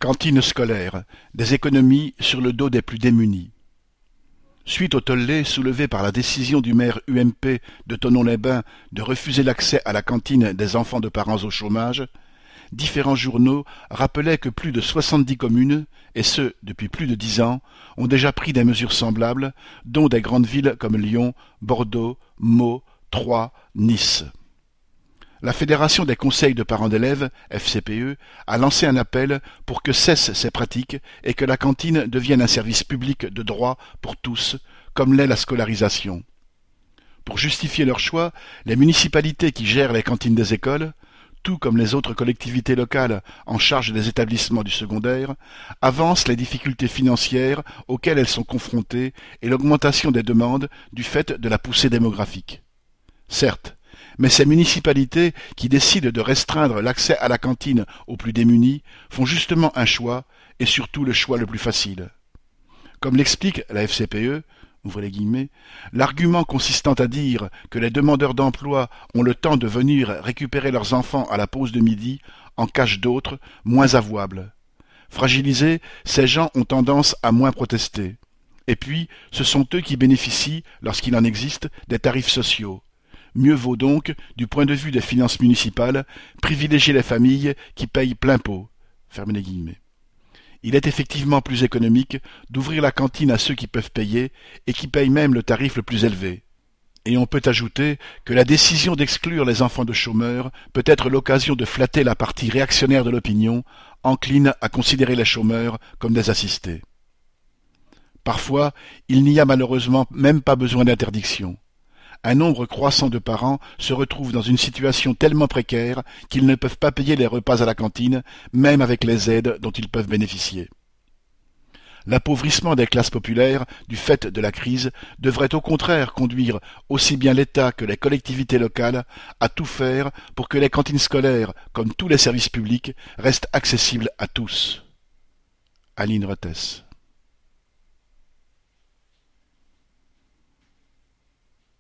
Cantine scolaire, des économies sur le dos des plus démunis. Suite au tollé soulevé par la décision du maire UMP de Thonon-les-Bains de refuser l'accès à la cantine des enfants de parents au chômage, différents journaux rappelaient que plus de 70 communes, et ce depuis plus de 10 ans, ont déjà pris des mesures semblables, dont des grandes villes comme Lyon, Bordeaux, Meaux, Troyes, Nice. La Fédération des conseils de parents d'élèves, FCPE, a lancé un appel pour que cessent ces pratiques et que la cantine devienne un service public de droit pour tous, comme l'est la scolarisation. Pour justifier leur choix, les municipalités qui gèrent les cantines des écoles, tout comme les autres collectivités locales en charge des établissements du secondaire, avancent les difficultés financières auxquelles elles sont confrontées et l'augmentation des demandes du fait de la poussée démographique. Certes, mais ces municipalités qui décident de restreindre l'accès à la cantine aux plus démunis font justement un choix, et surtout le choix le plus facile. Comme l'explique la FCPE, ouvrez les guillemets, l'argument consistant à dire que les demandeurs d'emploi ont le temps de venir récupérer leurs enfants à la pause de midi en cache d'autres, moins avouables. Fragilisés, ces gens ont tendance à moins protester. Et puis, ce sont eux qui bénéficient, lorsqu'il en existe, des tarifs sociaux. Mieux vaut donc, du point de vue des finances municipales, privilégier les familles qui payent plein pot. Fermez les guillemets. Il est effectivement plus économique d'ouvrir la cantine à ceux qui peuvent payer et qui payent même le tarif le plus élevé. Et on peut ajouter que la décision d'exclure les enfants de chômeurs peut être l'occasion de flatter la partie réactionnaire de l'opinion, encline à considérer les chômeurs comme des assistés. Parfois, il n'y a malheureusement même pas besoin d'interdiction. Un nombre croissant de parents se retrouvent dans une situation tellement précaire qu'ils ne peuvent pas payer les repas à la cantine, même avec les aides dont ils peuvent bénéficier. L'appauvrissement des classes populaires, du fait de la crise, devrait au contraire conduire aussi bien l'État que les collectivités locales à tout faire pour que les cantines scolaires, comme tous les services publics, restent accessibles à tous. Aline Rettes.